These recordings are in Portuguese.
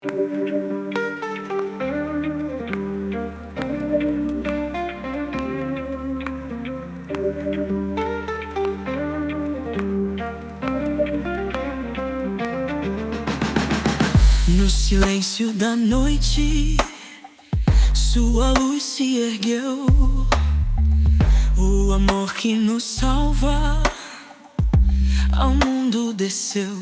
No silêncio da noite, sua luz se ergueu. O amor que nos salva ao mundo desceu.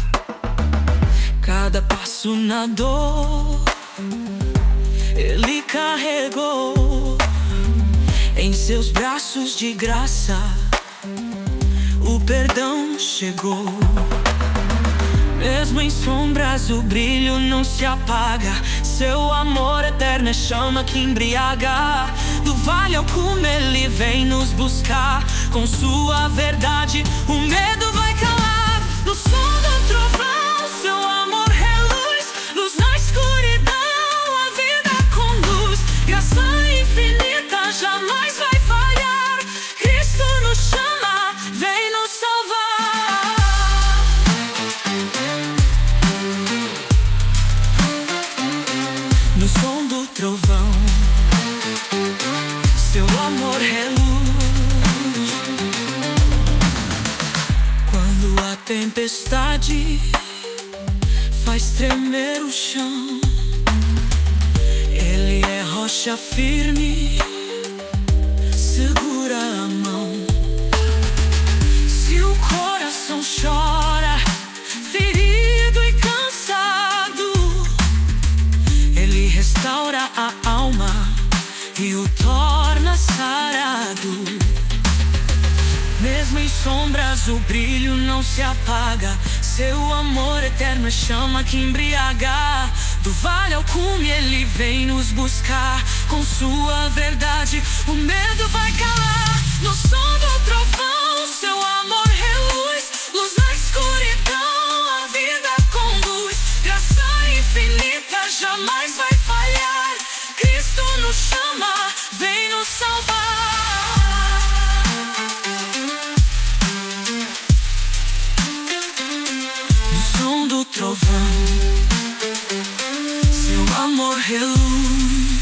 Cada passo na dor Ele carregou. Em seus braços de graça o perdão chegou. Mesmo em sombras o brilho não se apaga. Seu amor eterno é chama que embriaga. Do vale ao cume Ele vem nos buscar. Com sua verdade o medo vai calar. No som do trovão seu amor reluz. Luz na escuridão a vida conduz. Graça infinita jamais vai falhar. Cristo nos chama, vem nos salvar. No som do trovão seu amor reluz. Quando a tempestade faz tremer o chão, Ele é rocha firme, segura a mão. Se o coração chora, ferido e cansado, Ele restaura a alma e o torna sarado. Mesmo em sombras o brilho não se apaga. Seu amor eterno é chama que embriaga. Do vale ao cume Ele vem nos buscar. Com sua verdade o medo vai calar. No som do trovão seu amor reluz. Luz na escuridão a vida conduz. Graça infinita jamais vai falhar. Cristo nos chama, vem nos salvar. No som do trovão seu amor reluz.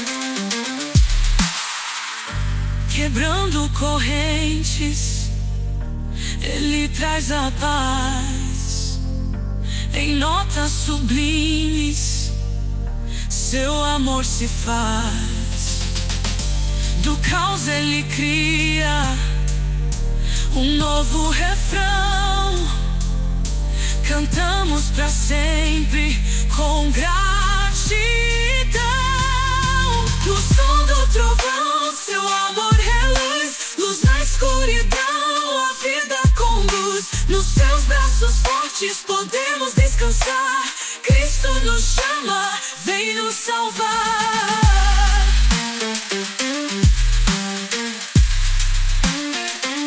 Quebrando correntes Ele traz a paz. Em notas sublimes seu amor se faz. Do caos Ele cria um novo refrão. Cantamos pra sempre com gratidão. No som do trovão seu amor reluz. Luz na escuridão a vida conduz. Nos seus braços fortes podemos descansar. Cristo nos chama, vem nos salvar.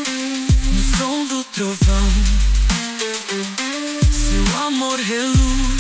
No som do trovão seu amor reluz.